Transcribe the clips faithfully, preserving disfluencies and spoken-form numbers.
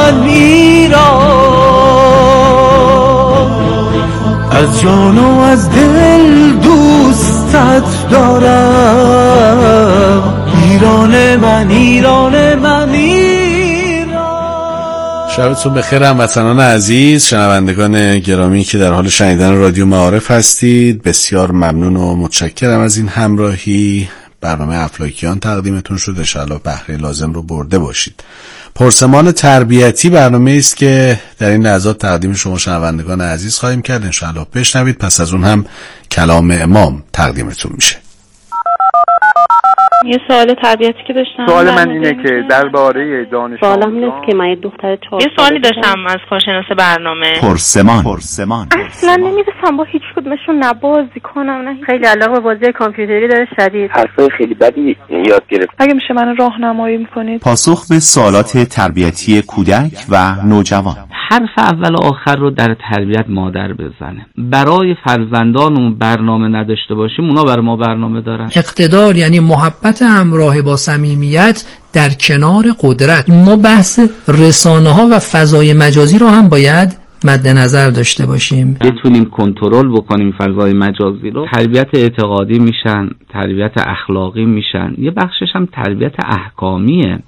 من ایران، از جان و از دل دوستت دارم. ایران من، ایران من، ایران. شبتون بخیر هموطنان عزیز، شنوندگان گرامی که در حال شنیدن رادیو معارف هستید. بسیار ممنون و متشکرم از این همراهی. برنامه افلاکیان تقدیمتون شد، ان شاءالله بهره لازم رو برده باشید. پرسمان تربیتی برنامه است که در این لحظات تقدیم شما شنوندگان عزیز خواهیم کرد، ان شاءالله بشنوید. پس از اون هم کلام امام تقدیمتون میشه. یه سوال تربیتی که داشتم، سوال من اینه که درباره دانش سوالم اینه که من یه دختر چهار یه سوالی داشتم از کارشناس برنامه. پرسمان پرسمان اصلا نمیرسم با هیچ کدومشون نه بازی کنم نه خیلی علاقه به بازی کامپیوتری داره شدید. حرفای خیلی بدی یاد گرفت. اگه میشه من راهنمایی میکنید؟ پاسخ به سوالات تربیتی کودک و نوجوان. حرف اول و آخر رو در تربیت مادر بزنه. برای فرزندانمون برنامه نداشته باشیم، اونا برای ما برنامه دارن. اقتدار یعنی محبت همراه با صمیمیت در کنار قدرت. ما بحث رسانه ها و فضای مجازی رو هم باید مد نظر داشته باشیم. بتونیم کنترل بکنیم فضای مجازی رو. تربیت اعتقادی میشن، تربیت اخلاقی میشن، یه بخشش هم تربیت احکامیه.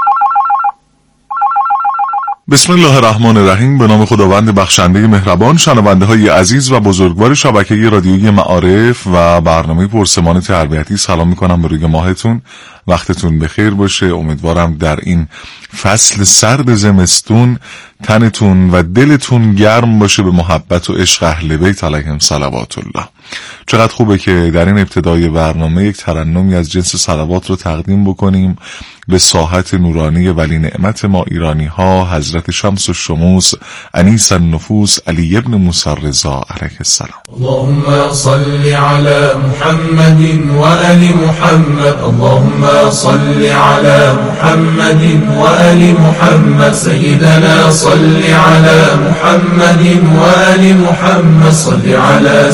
بسم الله الرحمن الرحیم. به نام خداوند بخشنده مهربان. شنونده های عزیز و بزرگوار شبکه رادیویی معارف و برنامه پرسمان تربیتی، سلام میکنم به روی ماهتون. وقتتون بخیر باشه. امیدوارم در این فصل سرد زمستون تنتون و دلتون گرم باشه به محبت و عشق اهل بیت علیهم صلوات الله. چقدر خوبه که در این ابتدای برنامه یک ترنمی از جنس صلوات رو تقدیم بکنیم به ساحت نورانی ولی نعمت ما ایرانی ها، حضرت شمس الشموس انیس النفوس علی ابن موسی رضا علیه السلام. اللهم صل على محمد و آل محمد. اللهم صل على محمد و آل محمد. سيدنا صل على محمد و آل محمد. صل على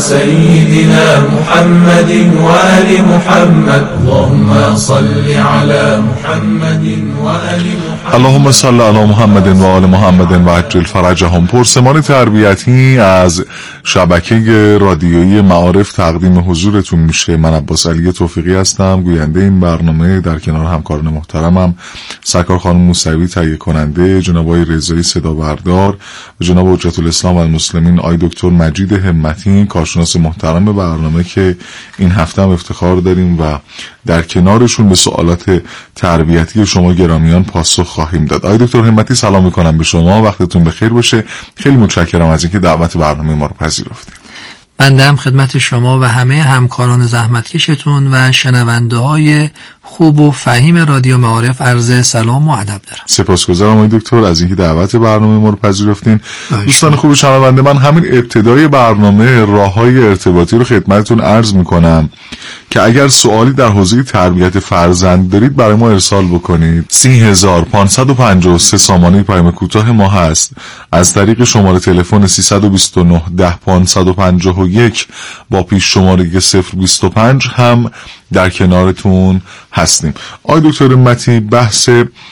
سيدنا محمد و آل محمد. اللهم صل على محمد و آل محمد. اللهم صل علی محمد و آل محمد و عجل فرجهم. پرسمان تربیتی از شبکه رادیویی معارف تقدیم حضورتون میشه. من عباس علی توفیقی هستم، گوینده این برنامه، در کنار همکاران محترمم سرکار خانم موسوی تهیه کننده، جناب آقای رضایی صدا بردار و جناب حجت الاسلام و المسلمین آقای دکتر مجید همتی، کارشناس محترم برنامه که این هفته هم افتخار داریم و در کنارشون به سوالات تربیتی شما گرامیان پاسخ خواهیم داد. آقای دکتر همتی سلام میکنم به شما، وقتتون بخیر باشه. خیلی متشکرم از اینکه دعوت برنامه ما رو پذیرفتید. بنده هم خدمت شما و همه همکاران زحمتکشتون و شنونده های خوب و فهیم رادیو معارف عرض سلام و ادب دارم. سپاسگزارم آقای دکتر از اینکه دعوت برنامه ما رو پذیرفتین. دوستان خوب شنونده، من همین ابتدای برنامه راههای ارتباطی رو خدمتتون عرض میکنم که اگر سوالی در حوزه تربیت فرزند دارید برای ما ارسال بکنید. سی هزار پانصد و پنجاه و سه سامانه پیام کوتاه ما هست. از طریق شماره تلفن سیصد و بیست و نه ده پانصد و پنجاه و یک با پیش شماره صفر بیست و پنج هم در کنارتون هستیم. آقای دکتر همتی، بحث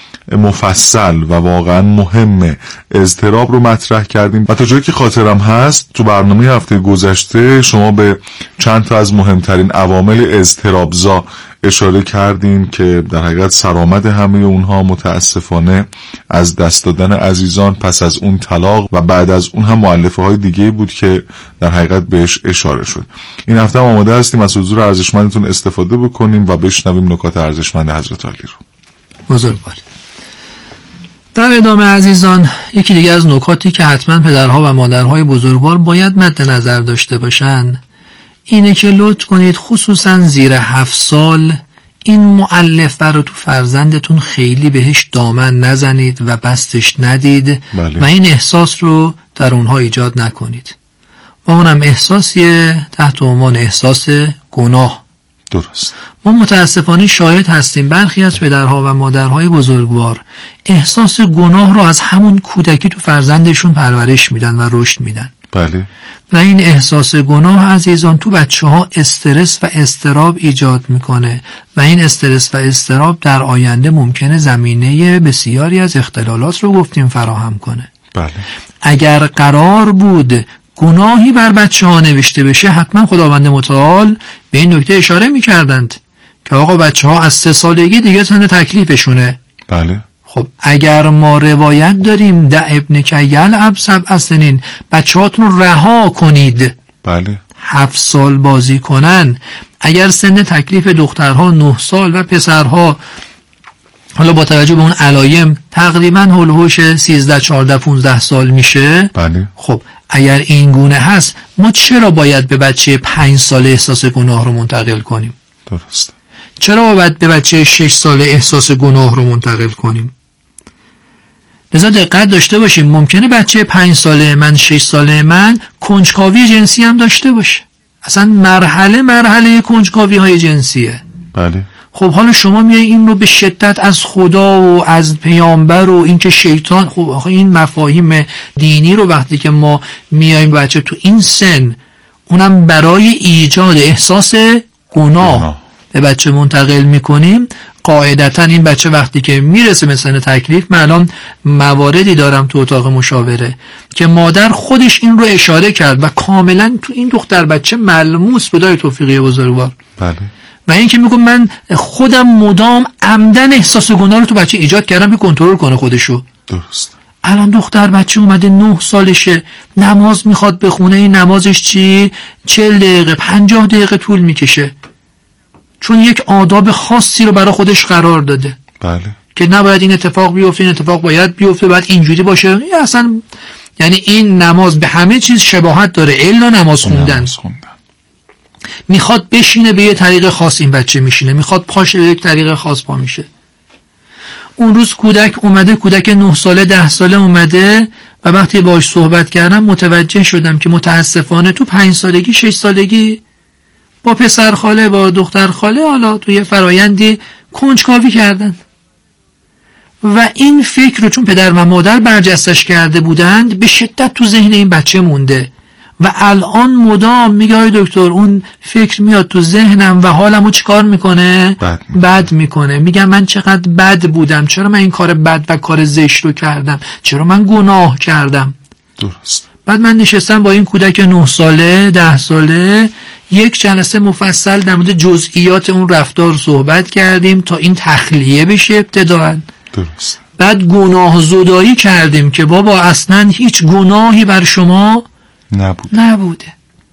مفصل و واقعا مهم اضطراب رو مطرح کردیم و تا جایی که خاطرم هست تو برنامه هفته گذشته شما به چند تا از مهمترین عوامل اضطرابزا اشاره کردین که در حقیقت سرآمد همه اونها متاسفانه از دست دادن عزیزان، پس از اون طلاق و بعد از اون هم مؤلفه های دیگه بود که در حقیقت بهش اشاره شد. این هفته هم آماده هستیم از حضور ارزشمندتون استفاده بکنیم و بشنویم نکات ارزشمند حضرت علی رو. بزرگواری. در ادامه عزیزان، یکی دیگه از نکاتی که حتما پدرها و مادرهای بزرگوار باید مد نظر داشته باشن اینه که لطف کنید خصوصا زیر هفت سال این مؤلفه رو تو فرزندتون خیلی بهش دامن نزنید و بستش ندید. بله. و این احساس رو در اونها ایجاد نکنید و اونم احساسیه تحت عنوان احساس گناه. درست. ما متاسفانه شاهد هستیم برخی از پدرها و مادرهای بزرگوار احساس گناه رو از همون کودکی تو فرزندشون پرورش میدن و رشد میدن. بله. و این احساس گناه عزیزان تو بچه ها استرس و اضطراب ایجاد میکنه و این استرس و اضطراب در آینده ممکنه زمینه بسیاری از اختلالات رو گفتیم فراهم کنه. بله. اگر قرار بود گناهی بر بچه ها نوشته بشه حتما خداوند متعال به این نکته اشاره میکردند که آقا بچه ها از سه سالگی دیگه سن تکلیفشونه. بله. خب اگر ما روایت داریم ده ابن که یلعب سبع سنین، بچه هاتون رو رها کنید. بله. هفت سال بازی کنن. اگر سن تکلیف دخترها نه سال و پسرها حالا با توجه به اون علایم تقریبا هولوش سیزده چهارده پونزده سال میشه. بله. خب اگر این گونه هست ما چرا باید به بچه پنج ساله احساس گناه رو منتقل کنیم؟ درست. چرا باید به بچه شش ساله احساس گناه رو منتقل کنیم؟ لذا دقت داشته باشیم. ممکنه بچه پنج ساله من شش ساله من کنجکاوی جنسی هم داشته باشه. اصلا مرحله مرحله کنجکاوی های جنسیه. بله. خب حالا شما میای این رو به شدت از خدا و از پیامبر و اینکه شیطان، خب آخه این مفاهیم دینی رو وقتی که ما میایم بچه تو این سن اونم برای ایجاد احساس گناه, گناه. به بچه منتقل میکنیم، قاعدتا این بچه وقتی که میرسه مثلا تکلیف، من الان مواردی دارم تو اتاق مشاوره که مادر خودش این رو اشاره کرد و کاملا تو این دختر بچه ملموس بدای توفیقی بزرگوار. بله. و این که میگم من خودم مدام عمدن احساس گناه رو تو بچه ایجاد کردم که کنترل کنه خودشو. درست. الان دختر بچه اومده نه سالشه، نماز میخواد بخونه، این نمازش چی؟ چهل دقیقه پنجاه دقیقه طول میکشه، چون یک آداب خاصی رو برای خودش قرار داده. بله. که نباید این اتفاق بیفته، این اتفاق باید بیفته، باید اینجوری باشه. اصلا یعنی این نماز به همه چیز شباهت داره الا نماز خوندن. نماز خوندن. میخواد بشینه به یه طریق خاص این بچه میشینه، میخواد پاشه به یک طریق خاص پا میشه. اون روز کودک اومده، کودک نه ساله ده ساله اومده و وقتی باهاش صحبت کردم متوجه شدم که متاسفانه تو پنج سالگی شش سالگی با پسر خاله با دختر خاله حالا توی فرایندی کنجکاوی کردن و این فکر رو چون پدر و مادر برجستش کرده بودند به شدت تو ذهن این بچه مونده و الان مدام میگه آی دکتر اون فکر میاد تو ذهنم و حالمو چیکار میکنه؟ بد میکنه. بد میکنه. میگم من چقدر بد بودم، چرا من این کار بد و کار زشت رو کردم، چرا من گناه کردم. درست. بعد من نشستم با این کودک نه ساله ده ساله یک جلسه مفصل در مورد جزئیات اون رفتار صحبت کردیم تا این تخلیه بشه ابتداً. درست. بعد گناه زدایی کردیم که بابا اصلا هیچ گناهی بر شما نبود. نبوده.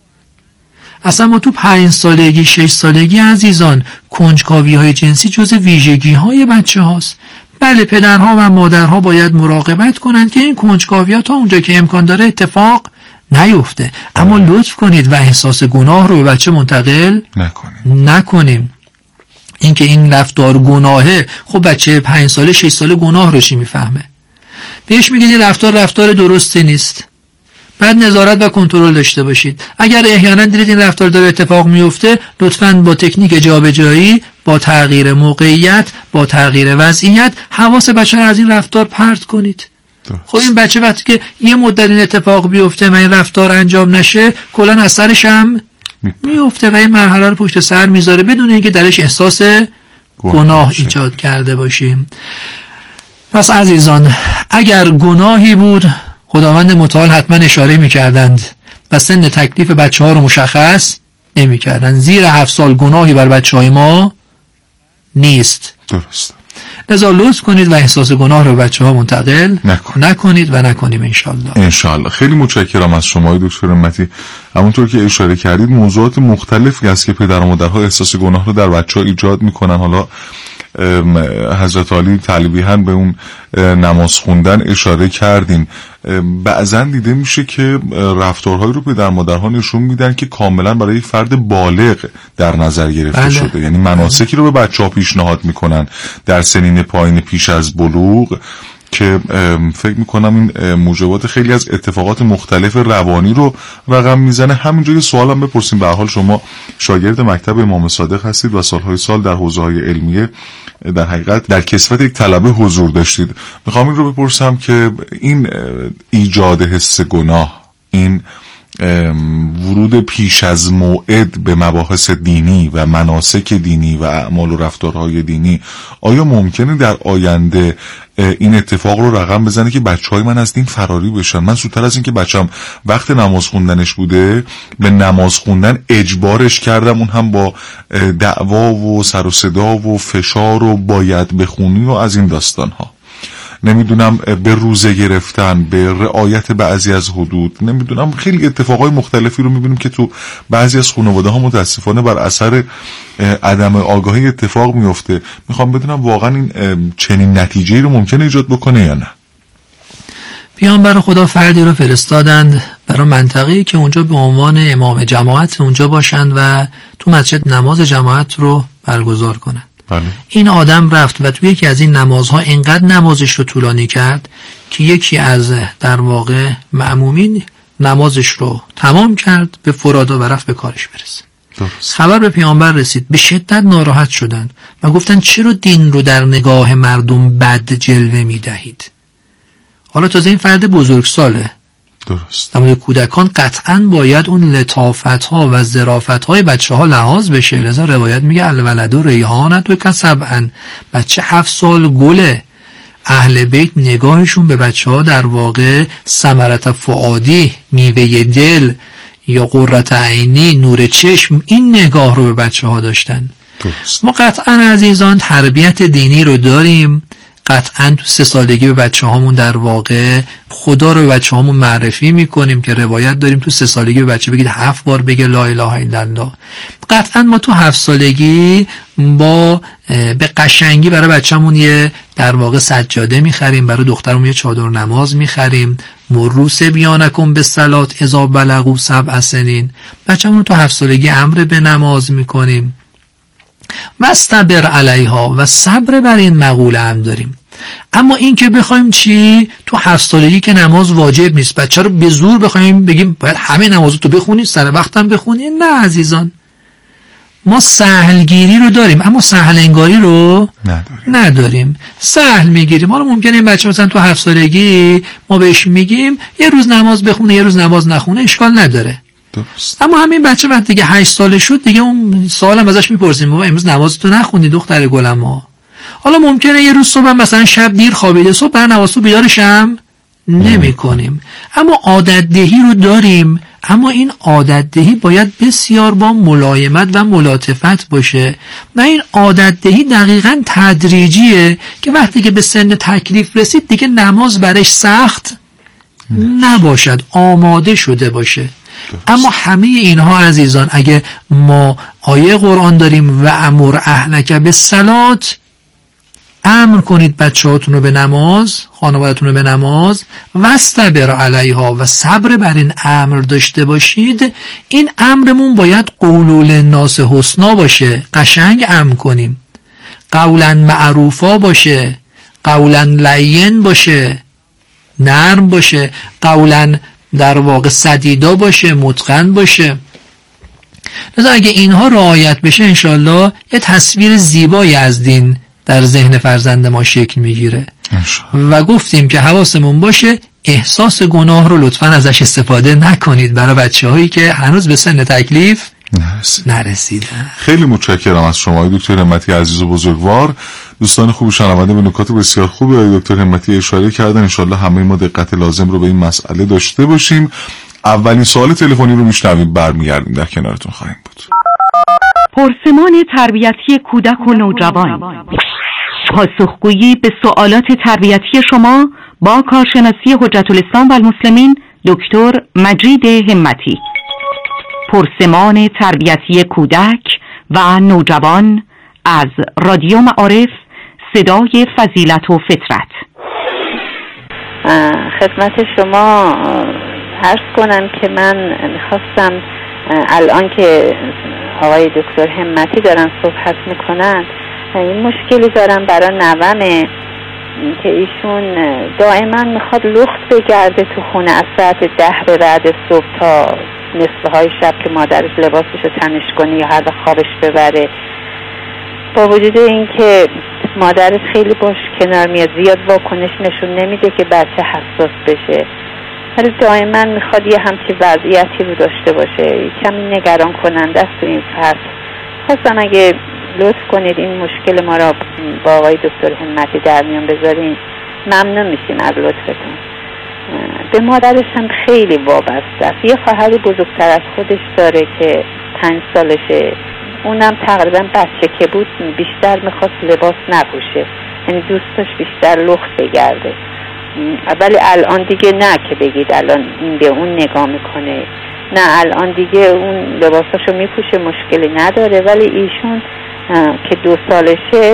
اصلا ما تو پنج سالگی شش سالگی عزیزان کنجکاوی های جنسی جز ویژگی های بچه هاست. بله پدرها و مادرها باید مراقبت کنند که این کنجکاوی ها تا اونجا که امکان داره اتفاق نیفته، اما لطف کنید و احساس گناه رو به بچه منتقل نکنیم نکنیم. اینکه این رفتار گناهه، خب بچه پنج ساله شش ساله گناه رو چی میفهمه؟ بهش میگید این رفتار رفتار درستی نیست، بعد نظارت و کنترل داشته باشید. اگر احیانا دیدید این رفتار داره اتفاق میفته، لطفاً با تکنیک جابجایی، با تغییر موقعیت، با تغییر وضعیت حواس بچه رو از این رفتار پرت کنید. خب این بچه وقتی که یه مدت این اتفاق بیفته و این رفتار انجام نشه، کلاً از سرش هم میفته و این مرحله رو پشت سر میذاره بدون اینکه درش احساس گناه ایجاد کرده باشیم. پس عزیزان اگر گناهی بود خداوند متعال حتما اشاره میکردند و سن تکلیف بچه ها رو مشخص نمیکردند. زیر هفت سال گناهی بر بچه های ما نیست. درست. لذا لطف کنید و احساس گناه رو بچه ها منتقل نکن. نکنید و نکنیم انشالله. انشالله. خیلی متشکرم از شما دکتر همتی. همونطور که اشاره کردید موضوعات مختلفی هست که پدر و مادرها احساس گناه رو در بچه ها ایجاد میکنن. حالا حضرت علی تلویحاً به اون نماز خوندن اشاره کردیم. بعضا دیده میشه که رفتارهایی رو پدر مادرها نشون میدن که کاملا برای یک فرد بالغ در نظر گرفته بله. شده. یعنی مناسکی رو به بچه ها پیشنهاد میکنن در سنین پایین پیش از بلوغ که فکر میکنم این موجبات خیلی از اتفاقات مختلف روانی رو رقم میزنه. همینجا یه سوال هم بپرسیم. به هر حال شما شاگرد مکتب امام صادق هستید و سالهای سال در حوزه‌های علمیه در حقیقت در کسوت یک طلبه حضور داشتید. میخوام این رو بپرسم که این ایجاد حس گناه، این ورود پیش از موعد به مباحث دینی و مناسک دینی و اعمال و رفتارهای دینی، آیا ممکنه در آینده این اتفاق رو رقم بزنه که بچهای من از دین فراری بشن؟ من زودتر از این که بچم وقت نماز خوندنش بوده به نماز خوندن اجبارش کردم، اون هم با دعوا و سر و صدا و فشار و باید بخونی و از این داستان ها. نمیدونم به روزه گرفتن، به رعایت بعضی از حدود، نمیدونم خیلی اتفاقای مختلفی رو میبینیم که تو بعضی از خانواده ها متاسفانه بر اثر عدم آگاهی اتفاق میفته. میخوام بدونم واقعا این چنین نتیجه‌ای رو ممکنه ایجاد بکنه یا نه؟ پیامبر خدا فردی رو فرستادند برای منطقه‌ای که اونجا به عنوان امام جماعت اونجا باشند و تو مسجد نماز جماعت رو برگزار کنند. بله. این آدم رفت و توی یکی از این نمازها اینقدر نمازش رو طولانی کرد که یکی از در واقع مأمومین نمازش رو تمام کرد به فرادا و رفت به کارش برسه. درست. خبر به پیامبر رسید، به شدت ناراحت شدند و گفتن چرا دین رو در نگاه مردم بد جلوه می دهید؟ حالا تازه این فرد بزرگساله. درست. اما کودکان قطعاً باید اون لطافت ها و ظرافت های بچه ها لحاظ بشه. لذا روایت میگه الولد و ریحانت و کسبن، بچه هفت سال گله. اهل بیت نگاهشون به بچه ها در واقع ثمرت فؤادی، میوه دل یا قرة عینی، نور چشم، این نگاه رو به بچه ها داشتن. درست. ما قطعاً عزیزان تربیت دینی رو داریم، قطعاً تو سه سالگی به بچه هامون در واقع خدا رو به بچه هامون معرفی میکنیم که روایت داریم تو سه سالگی به بچه بگید هفت بار بگه لا اله الا الله. قطعاً ما تو هفت سالگی با به قشنگی برای بچه‌مون یه در واقع سجاده میخریم، برای دخترمون یه چادر نماز میخریم، مروس بیانکم به صلات اذا بلغوا سبع سنین. بچه‌مون تو هفت سالگی امر به نماز میکنیم و استبر علیها و صبر بر این مقوله هم داریم. اما این که بخوایم چی تو هفت سالگی که نماز واجب نیست بچه رو به زور بخوایم بگیم باید همه نمازتو بخونی سر وقتم بخونی، نه عزیزان، ما سهلگیری رو داریم اما سهل انگاری رو نداریم, نداریم. سهل میگیریم. حالا ممکنه این بچه مثلا تو هفت سالگی ما بهش میگیم یه روز نماز بخونه یه روز نماز نخونه، اشکال نداره. درست. اما همین بچه وقتی دیگه هشت ساله شد دیگه اون سوالم ازش میپرسیم بابا امروز نمازتو نخوندی دختر گلم ها؟ حالا ممکنه یه روز صبح مثلا شب دیر خوابیده، صبح برای نمازتو بیدارشم نمی کنیم. اما عادت دهی رو داریم، اما این عادت دهی باید بسیار با ملایمت و ملاطفت باشه. نه این عادت دهی دقیقاً تدریجیه که وقتی که به سن تکلیف رسید دیگه نماز برش سخت نباشد، آماده شده باشه. اما همه اینها عزیزان اگه ما آیه قرآن داریم و امر اهلک بالصلات، امر کنید بچه‌هاتون رو به نماز، خانواده‌تون رو به نماز، واستبر علیها و صبر بر این امر داشته باشید. این امرمون باید قول للناس حسنا باشه، قشنگ امر کنیم، قولا معروفا باشه، قولا لین باشه، نرم باشه، قولا در واقع سدیدا باشه، متقن باشه. لذا اگه اینها رعایت بشه انشالله یه تصویر زیبایی از دین در ذهن فرزند ما شکل میگیره. و گفتیم که حواسمون باشه احساس گناه رو لطفاً ازش استفاده نکنید برای بچه هایی که هنوز به سن تکلیف نرسیدن. خیلی متشکرم از شما دکتر همتی عزیز و بزرگوار. دوستان خوب شنونده به نکات بسیار خوب دکتر همتی اشاره کردن. انشالله همه ما دقت لازم رو به این مسئله داشته باشیم. اولین سوال تلفنی رو میشنویم، برمیگردیم در کنارتون خواهیم بود. پرسمان تربیتی کودک و نوجوان، پاسخگویی به سوالات تربیتی شما با کارشناسی حجت الاسلام و المسلمین دکتر مجید همتی. پرسمان تربیتی کودک و نوجوان از رادیو معارف، صدای فضیلت و فطرت. خدمت شما عرض کنم که من میخواستم الان که آقای دکتر همتی دارن صحبت میکنن این مشکلی دارم برای نوامه که ایشون دائما میخواد لخت بگرده تو خونه از ساعت ده به بعد صبح تا نصفه های شب که مادرش لباسش رو تنش کنه یا هر خوابش ببره. با وجود این که مادرش خیلی باش کنار میاد، زیاد واکنش نشون نمیده که بچه حساس بشه، ولی دائما میخواد یه همچین وضعیتی رو داشته باشه. کمی نگران کننده است تو این فصل. خواستم اگه لطف کنید این مشکل ما را با آقای دکتر همتی در میان بذارین ممنون میشیم از لطفتون. به مادرش هم خیلی وابسته است. یه خواهر بزرگتر از خودش داره که پنج سالشه. اونم تقریبا بچه که بود بیشتر میخواست لباس نپوشه، یعنی دوستش بیشتر لخت بگرده. ولی الان دیگه نه که بگید الان این به اون نگاه میکنه، نه الان دیگه اون لباساشو میپوشه مشکلی نداره. ولی ایشون که دو سالشه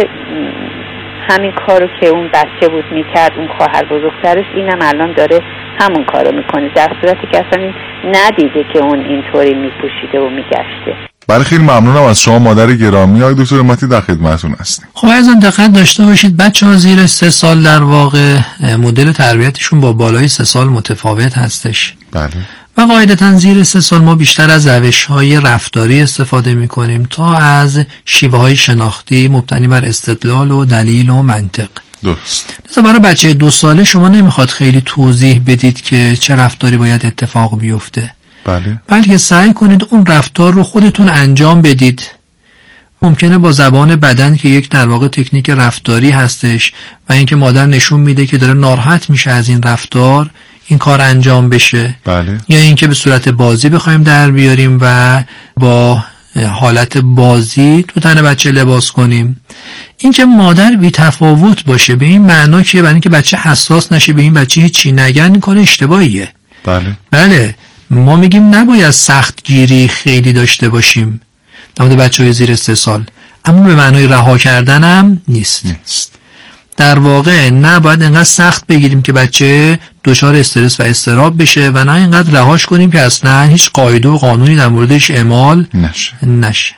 همین کارو که اون بچه بود میکرد اون خواهر بزرگترش، اینم الان داره همون کارو میکنه، در صورتی که اصلا ندیده که اون اینطوری میپوشیده و میگشته. برای خیلی ممنونم از شما مادر گرامی. آقای دکتر همتی در خدمتتون هستیم. خب عزیزان دقت داشته باشید، بچه‌ها زیر سه سال در واقع مدل تربیتشون با بالای سه سال متفاوت هستش. بله. و قاعدتاً زیر سه سال ما بیشتر از روش‌های رفتاری استفاده می‌کنیم تا از شیوه‌های شناختی مبتنی بر استدلال و دلیل و منطق. درست. مثلا برای بچه دو ساله شما نمیخواد خیلی توضیح بدید که چه رفتاری باید اتفاق بیفته. بله. بلکه سعی کنید اون رفتار رو خودتون انجام بدید. ممکنه با زبان بدن که یک در واقع تکنیک رفتاری هستش و اینکه مادر نشون میده که داره ناراحت میشه از این رفتار، این کار انجام بشه. بله. یا اینکه به صورت بازی بخوایم در بیاریم و با حالت بازی تو تن بچه لباس کنیم. اینکه مادر بی تفاوت باشه به این معنا که برای اینکه بچه حساس نشه به این بچه هیچی نگن، این کار اشتباهیه. بله. بله. ما میگیم نباید سخت گیری خیلی داشته باشیم در مورد بچه‌های زیر سه سال، اما به معنای رها کردن هم نیست. نیست. در واقع نباید اینقدر سخت بگیریم که بچه دچار استرس و اضطراب بشه و نه اینقدر رهاش کنیم که اصلا هیچ قاعده و قانونی در موردش اعمال نشه. نشه.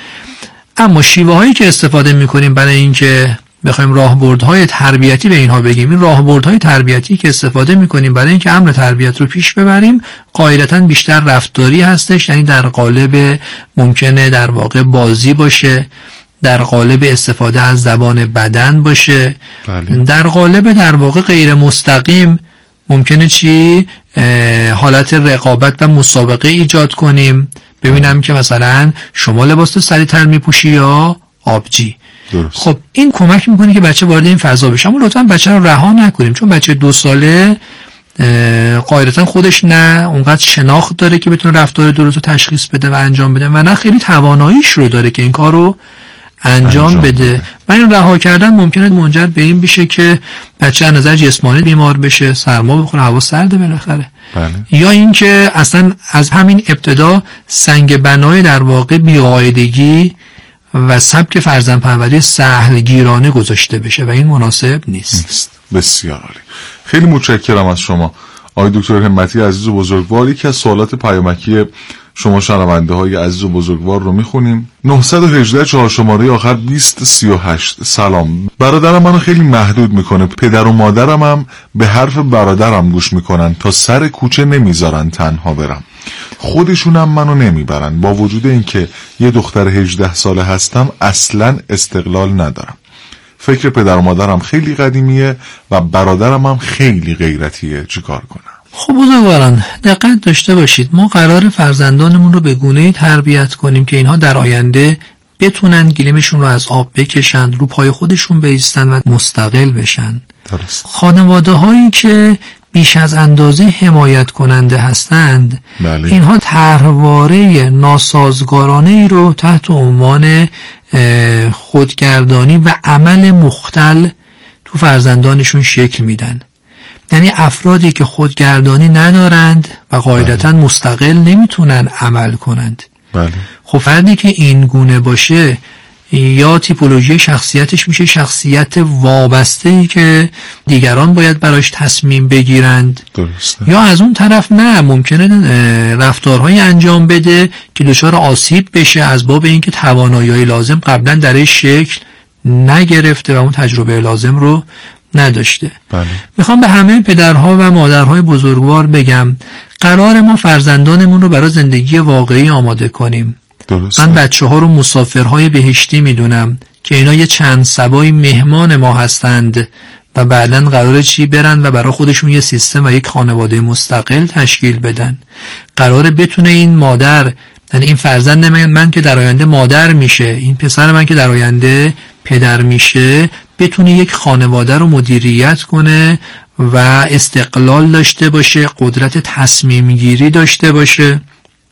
اما شیوه هایی که استفاده میکنیم برای اینکه بخوایم راهبردهای تربیتی به اینها بگیم، این راهبردهای تربیتی که استفاده میکنیم برای اینکه امر تربیت رو پیش ببریم قاعدتاً بیشتر رفتاری هستش، یعنی در قالب ممکنه در واقع بازی باشه، در قالب استفاده از زبان بدن باشه. بله. در قالب در واقع غیر مستقیم ممکنه چی حالت رقابت و مسابقه ایجاد کنیم، ببینم که مثلا شما لباس تو سریع‌تر میپوشی یا آبجی. درست. خب این کمک میکنه که بچه وارد این فضا بشه، اما لطفا بچه رو رها نکنیم، چون بچه دو ساله قاعدتا خودش نه اونقدر شناخت داره که بتونه رفتار درست رو تشخیص بده و انجام بده و نه خیلی تواناییش رو داره که این کار رو انجام, انجام بده. بده و این رها کردن ممکنه منجر به این بشه که بچه از نظر جسمانی بیمار بشه، سرما بخوره، هوا سرده بالاخره. بله. یا اینکه اصلا از همین ابتدا سنگ بنای در واقع بی‌قاعدگی و سبک فرزندپروری سهلگیرانه گذاشته بشه و این مناسب نیست. نیست. بسیار عالی. خیلی متشکرم از شما آقای دکتر همتی عزیز و بزرگوار. یکی از سوالات پیامکی شما شنونده های عزیز و بزرگوار رو میخونیم. نه یک هشت چهار شماره آخر بیست سی و هشت. سلام، برادرم منو خیلی محدود میکنه، پدر و مادرم هم به حرف برادرم گوش میکنن، تا سر کوچه نمیذارن تنها برم، خودشونم منو نمیبرن، با وجود اینکه یه دختر هجده ساله هستم اصلا استقلال ندارم. فکر پدر و مادرم خیلی قدیمیه و برادرم هم خیلی غیرتیه، چیکار کنم؟ خب بزرگواران دقت داشته باشید، ما قرار فرزندانمون رو به گونه‌ای تربیت کنیم که اینها در آینده بتونن گلیمشون رو از آب بکشن، رو پای خودشون بایستن و مستقل بشن. درست. خانواده هایی که بیش از اندازه حمایت کننده هستند، بله. اینها طرحواره ناسازگارانه ای رو تحت عنوان خودگردانی و عمل مختل تو فرزندانشون شکل میدن. یعنی افرادی که خودگردانی ندارند و قاعدتاً بله. مستقل نمیتونن عمل کنند. بله. خب فردی که این گونه باشه یا تیپولوژی شخصیتش میشه شخصیت وابسته‌ای که دیگران باید براش تصمیم بگیرند. درسته. یا از اون طرف نه، ممکنه رفتارهایی انجام بده که دچار آسیب بشه از باب اینکه توانایی‌های لازم قبلا درش شکل نگرفته و اون تجربه لازم رو نداشته. بله. میخوام به همه پدرها و مادرهای بزرگوار بگم قرار ما فرزندانمون رو برای زندگی واقعی آماده کنیم. درست. من بچه ها رو مسافرهای بهشتی میدونم که اینا یه چند سبای مهمان ما هستند و بعداً قراره چی برن و برای خودشون یه سیستم و یک خانواده مستقل تشکیل بدن. قراره بتونه این مادر، یعنی این فرزند من, من که در آینده مادر میشه، این پسر من که در آینده پدر میشه، بتونه یک خانواده رو مدیریت کنه و استقلال داشته باشه، قدرت تصمیم گیری داشته باشه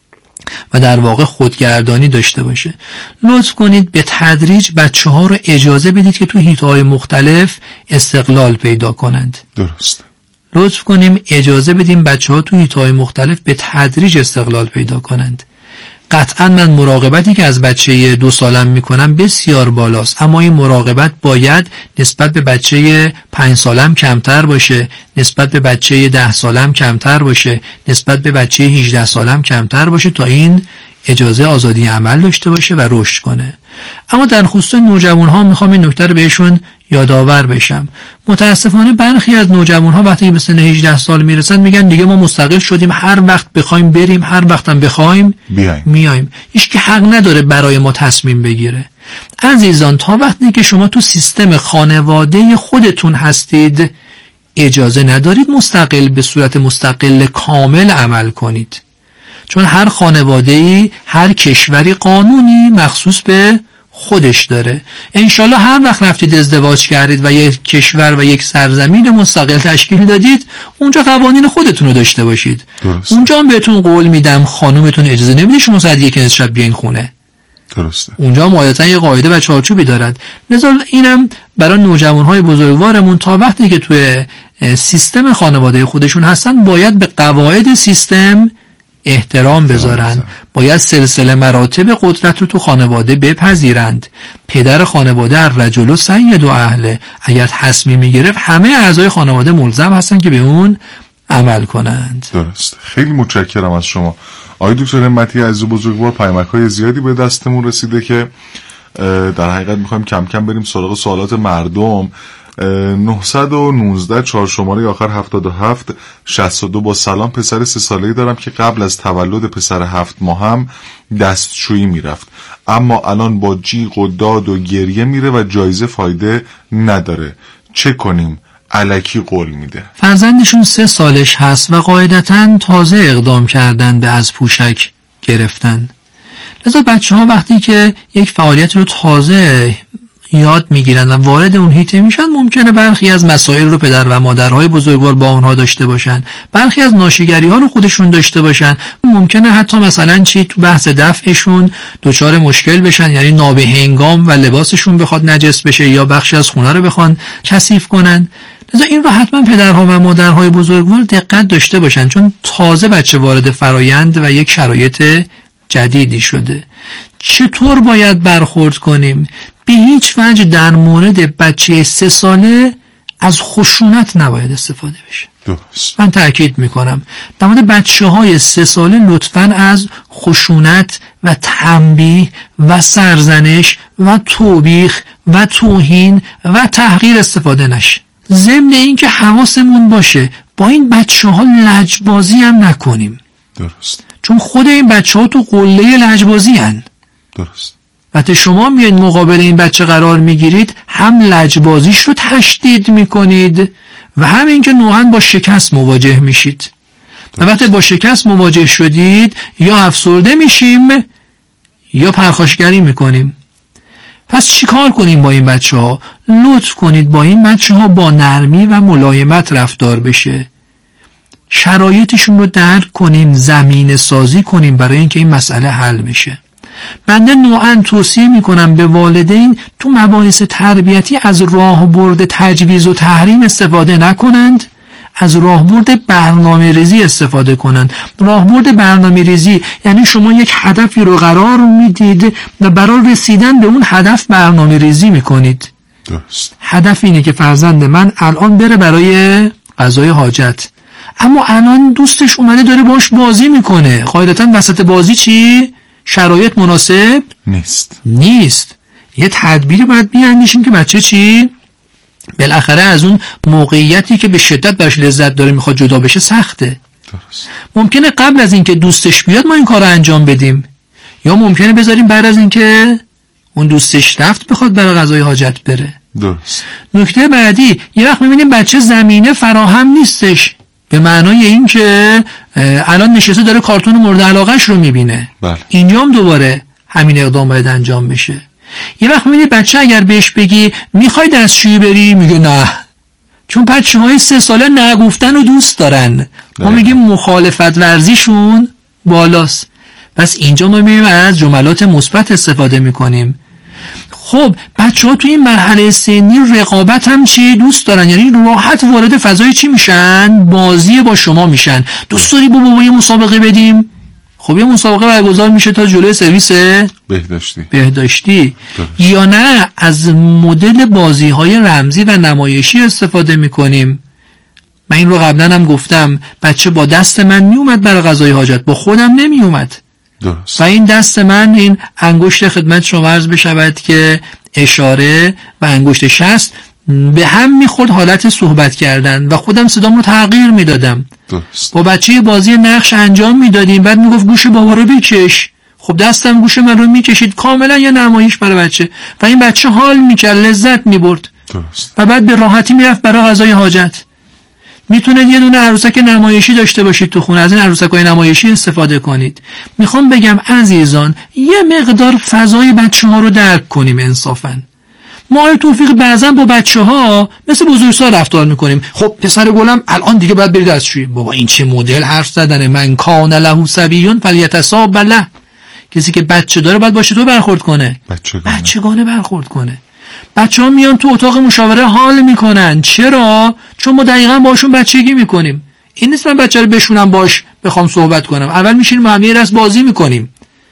و در واقع خودگردانی داشته باشه. لطف کنید به تدریج بچه ها رو اجازه بدید که تو حیطه‌های مختلف استقلال پیدا کنند. درست. لطف کنیم اجازه بدیم بچه ها تو حیطه‌های مختلف به تدریج استقلال پیدا کنند. قطعا من مراقبتی که از بچه دو سالم میکنم بسیار بالاست، اما این مراقبت باید نسبت به بچه پنج سالم کمتر باشه، نسبت به بچه ده سالم کمتر باشه، نسبت به بچه هجده سالم کمتر باشه تا این اجازه آزادی عمل داشته باشه و رشد کنه. اما در خصوص نوجوان ها میخوام این نکته رو بهشون یادآور بشم. متاسفانه برخی از نوجوان ها وقتی به سن هجده سال میرسن میگن دیگه ما مستقل شدیم، هر وقت بخوایم بریم، هر وقتم بخوایم میایم. هیچ کی حق نداره برای ما تصمیم بگیره. عزیزان، تا وقتی که شما تو سیستم خانواده خودتون هستید اجازه ندارید مستقل به صورت مستقل کامل عمل کنید، چون هر خانواده‌ای، هر کشوری قانونی مخصوص به خودش داره. انشالله هر وقت رفتید ازدواج کردید و یک کشور و یک سرزمین مستقل تشکیل دادید، اونجا قوانین خودتون رو داشته باشید. درسته. اونجا هم بهتون قول میدم خانومتون اجازه نمیده شما ساعت یک نصف شب بیاین خونه. درسته. اونجا عادتا یه قاعده و چارچوبی دارد. لذا اینم برای نوجوانهای بزرگوارمون تا وقتی که توی سیستم خانواده خودشون هستن باید به قواعد سیستم احترام بذارن، باید سلسله مراتب قدرت رو تو خانواده بپذیرند. پدر خانواده الرجل سید و اهله، اگر تصمیم میگرفت همه اعضای خانواده ملزم هستن که به اون عمل کنند. درست. خیلی متشکرم از شما آقای دکتر همتی عزیز و بزرگوار. پیامک‌های زیادی به دستمون رسیده که در حقیقت میخوایم کم کم بریم سراغ سوالات مردم. نهصد و نوزده چهار شماره آخر هفتاد و هفت شصت و دو. با سلام، پسر سه ساله‌ای دارم که قبل از تولد پسر هفت ماهم دستشویی میرفت، اما الان با جیغ و داد و گریه میره و جایزه فایده نداره. چه کنیم؟ الکی قول میده. فرزندشون سه سالش هست و قاعدتاً تازه اقدام کردن به از پوشک گرفتن. لذا بچه ها وقتی که یک فعالیت رو تازه یاد میگیرن و وارد اون حیطه میشن، ممکنه برخی از مسائل رو پدر و مادرهای بزرگوار با اونها داشته باشن، برخی از ناشیگری ها رو خودشون داشته باشن، ممکنه حتی مثلا چی تو بحث دفعشون دچار مشکل بشن، یعنی نابهنگام و لباسشون بخواد نجس بشه یا بخشی از خونه رو بخوان کثیف کنن. لذا این رو حتما پدرها و مادرهای بزرگوار دقت داشته باشن، چون تازه بچه وارد فرایند و یک شرایط جدیدی شده. چطور باید برخورد کنیم؟ به هیچ وجه در مورد بچه سه ساله از خشونت نباید استفاده بشه. درست. من تأکید میکنم در مورد بچه های سه ساله لطفاً از خشونت و تنبیه و سرزنش و توبیخ و توهین و تحقیر استفاده نشه. ضمن این که حواسمون باشه با این بچه ها لجبازی هم نکنیم. درست. چون خود این بچه ها تو قله لجبازی هن. درست. وقتی شما میاید مقابل این بچه قرار میگیرید، هم لجبازیش رو تشدید میکنید و هم این که نوعاً با شکست مواجه میشید. و وقتی با شکست مواجه شدید یا افسرده میشیم یا پرخاشگری میکنیم. پس چی کار کنیم با این بچه ها؟ لطف کنید با این بچه ها با نرمی و ملایمت رفتار بشه، شرایطشون رو درک کنیم، زمینه سازی کنیم برای اینکه این مسئله حل بشه. بنده نوعاً توصیه میکنم به والدین تو مباحث تربیتی از راهبرد تجویز و تحریم استفاده نکنند، از راهبرد برنامه ریزی استفاده کنند. راهبرد برنامه ریزی یعنی شما یک هدفی رو قرار میدید و برای رسیدن به اون هدف برنامه ریزی میکنید. درست. هدف اینه که فرزند من الان بره برای قضای حاجت، اما الان دوستش اومده داره باش بازی میکنه. قاعدتا وسط بازی چی؟ شرایط مناسب نیست. نیست. یه تدبیری باید بیاندیشیم که بچه چی؟ بالاخره از اون موقعیتی که به شدت برش لذت داره میخواد جدا بشه سخته. درست. ممکنه قبل از اینکه دوستش بیاد ما این کار رو انجام بدیم، یا ممکنه بذاریم بعد از اینکه اون دوستش رفت بخواد برای قضای حاجت بره. درست. نکته بعدی، یه وقت میبینیم بچه زمینه فراهم نیستش، به معنای این که الان نشسته داره کارتون مورد علاقهش رو میبینه. بله. اینجا هم دوباره همین اقدام باید انجام بشه. یه وقت میبینید بچه اگر بهش بگی میخوای دستشویی بری، میگه نه، چون بچه های سه ساله نگفتن رو دوست دارن. ما میگیم مخالفت ورزیشون بالاست. پس اینجا ما میبینیم از جملات مثبت استفاده میکنیم. خب بچه ها توی این مرحله سنی رقابت هم چی دوست دارن، یعنی راحت وارد فضای چی میشن؟ بازی با شما میشن. دوست داری با بابا یه مسابقه بدیم؟ خب یه مسابقه برگزار میشه تا جلوی سرویس بهداشتی بهداشتی یا نه از مدل بازی های رمزی و نمایشی استفاده میکنیم. من این رو قبلا هم گفتم، بچه با دست من میومد برای قضای حاجت، با خودم نمیومد. درست. و این دست من، این انگشت خدمت شما عرض بشود که اشاره و انگشت شست به هم میخورد حالت صحبت کردن و خودم صدام رو تغییر میدادم. درست. با بچه بازی نقش انجام میدادیم، بعد میگفت گوش بابا رو بکش، خب دستم گوش من رو میکشید، کاملا یه نمایش برای بچه و این بچه حال میکرد، لذت میبرد. درست. و بعد به راحتی میرفت برای قضای حاجت. میتونید یه دونه عروسک نمایشی داشته باشید تو خونه، از این عروسک‌های نمایشی استفاده کنید. میخوام بگم عزیزان، یه مقدار فضای بچه‌ها رو درک کنیم انصافاً. ما توفیق بعضا با بچه‌ها مثل بزرگسال رفتار میکنیم. خب پسر گلم الان دیگه باید برید دستشویی. بابا این چه مدل حرف زدنه؟ من کان له صبیون فلیتصاب له. کسی که بچه داره باید باشه تو برخورد کنه، بچگانه بچگانه برخورد کنه. بچه ها میان تو اتاق مشاوره حال میکنن. چرا؟ چون ما دقیقا باشون بچگی میکنیم. این نیست من بچه رو بشونم باش بخوام صحبت کنم. اول میشینیم با هم یه دست بازی میکنیم،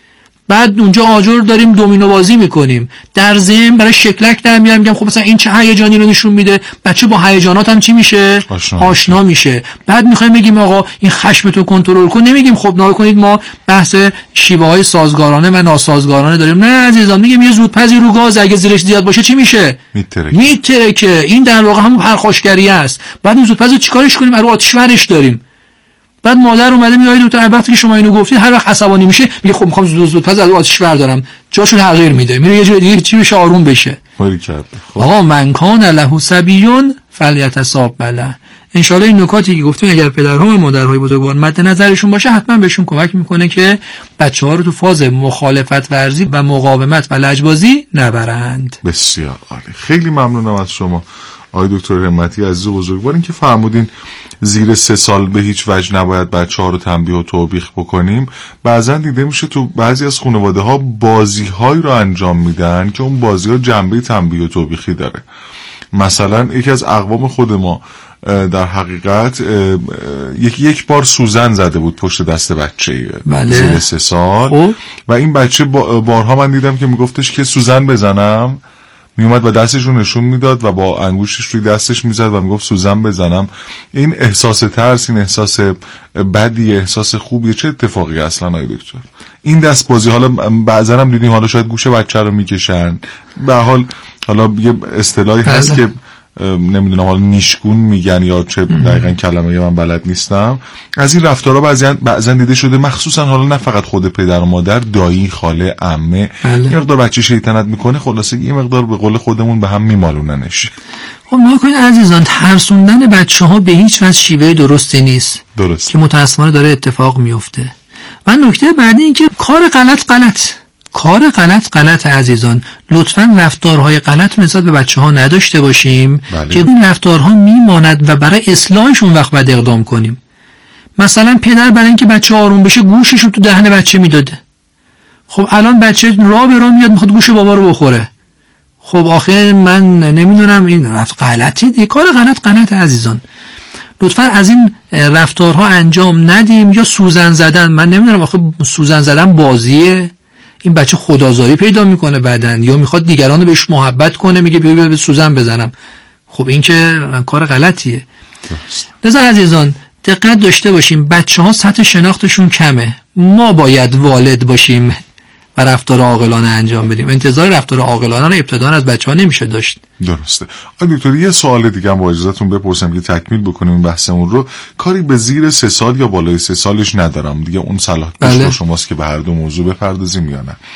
بعد اونجا آجر داریم دومینو بازی میکنیم، در ضمن برای شکلک در میارم میگم خب مثلا این چه هیجانی رو نشون میده. بچه با هیجانات هم چی میشه؟ آشنا, آشنا میشه. بعد میخوایم بگیم آقا این خشمتو کنترل کن، نمیگیم خب نگاه کنید ما بحث شیوه های سازگارانه و ناسازگارانه داریم. نه عزیزان، میگیم یه زودپزی رو گاز اگه زیرش زیاد باشه چی میشه؟ میترکه. میترکه. این در واقع همون پرخاشگری است. بعد این زودپزو چیکارش کنیم؟ رو آتش ورش داریم. بعد مادر اومده میگه دکتر وقتی که شما اینو گفتید هر وقت عصبانی میشه میگه خب میخوام زود زود پس از آتش بردارم، جاشو تغییر میده، میره یه جای دیگه چی بشه آروم بشه. آقا من کان له صبیون فلیتصاب له. ان شاء الله این نکاتی که گفتیم اگر پدرها و مادرهای بزرگوار مد نظرشون باشه حتما بهشون کمک میکنه که بچه‌ها رو تو فاز مخالفت ورزی و مقاومت و لجبازی نبرند. بسیار عالی. خیلی ممنونم از شما آقای دکتر همتی عزیز و بزرگوار، این که فرمودین زیر سه سال به هیچ وجه نباید بچه ها رو تنبیه و توبیخ بکنیم. بعضا دیده میشه تو بعضی از خانواده ها بازی هایی رو انجام میدن که اون بازی ها جنبه تنبیه و توبیخی داره. مثلا یکی از اقوام خود ما در حقیقت یک یک بار سوزن زده بود پشت دست بچه بله. زیر سه سال او؟ و این بچه بارها من دیدم که میگفتش که سوزن بزنم، میومد و دستش رو نشون میداد و با انگوشش روی دستش میزد و میگفت سوزن بزنم. این احساس ترس، این احساس بدی، احساس خوبیه؟ چه اتفاقی اصلا آقای دکتر؟ این دست بازی حالا بعضا هم دیدیم حالا شاید گوش بچه رو میکشن، به حال حالا یه اصطلاحی هست که نمیدونم حالا نیشگون میگن یا چه دقیقاً کلمه من بلد نیستم. از این رفتارها بعضی بعضا دیده شده، مخصوصا حالا نه فقط خود پدر و مادر، دایی، خاله، عمه، یه مقدار بچه شیطنت میکنه، خلاصه یه مقدار به قول خودمون به هم میمالوننش. خب نکنید عزیزان، ترسوندن بچه ها به هیچ وجه شیوه درستی نیست. درست. که متاسفانه داره اتفاق میفته. و نکته بعدی این که کار غلط غلط کار غلط غلط عزیزان، لطفاً رفتارهای غلط نسبت به بچه ها نداشته باشیم. بله. که این رفتارها میماند و برای اصلاحشون وقت باید اقدام کنیم. مثلا پدر برای اینکه بچه آروم بشه گوشش رو تو دهن بچه میداده. خب الان بچه راه به راه میاد میخواد گوش بابا رو بخوره. خب آخه من نمیدونم این رفت غلطی دیگه. کار غلط غلط عزیزان، لطفاً از این رفتارها انجام ندیم. یا سوزن زدن، من نمیدونم آخه سوزن زدن بازیه؟ این بچه خدازاری پیدا میکنه بعدن، یا میخواد دیگران رو بهش محبت کنه، میگه بیا بیا به سوزن بزنم. خب این که کار غلطیه. لذا عزیزان دقت داشته باشیم، بچه ها سطح شناختشون کمه، ما باید والد باشیم و رفتار عاقلانه انجام بدیم. انتظار رفتار عاقلانه رو ابتداً از بچه ها نمیشه داشت. درسته. آقای دکتر یه سوال دیگه هم با اجازهتون بپرسم که تکمیل بکنیم این بحثمون رو. کاری به زیر سه سال یا بالای سه سالش ندارم دیگه، اون صلاح بله. شماست که به هر دو موضوع بپردازیم یا نه.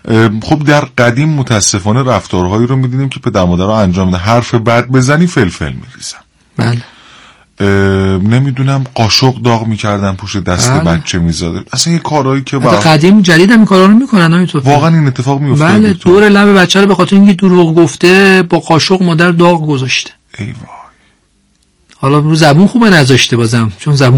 خب در قدیم متاسفانه رفتارهایی رو می‌دیدیم که پدر مادر رو انجام میدن، حرف بد بزنی فلفل می‌ریزن. بله. نمیدونم قاشق داغ میکردن پشت دست بله. بچه میزاده، اصلا یه کارهایی که واقعا قدیم جدید هم این کارا رو میکنن همینطور. واقعا این اتفاق میفته. بله دور لب بچه رو به خاطر اینکه دروغ گفته با قاشق مادر داغ گذاشته. ای وای. حالا رو زبون خوبه نذاشته بازم، چون زبون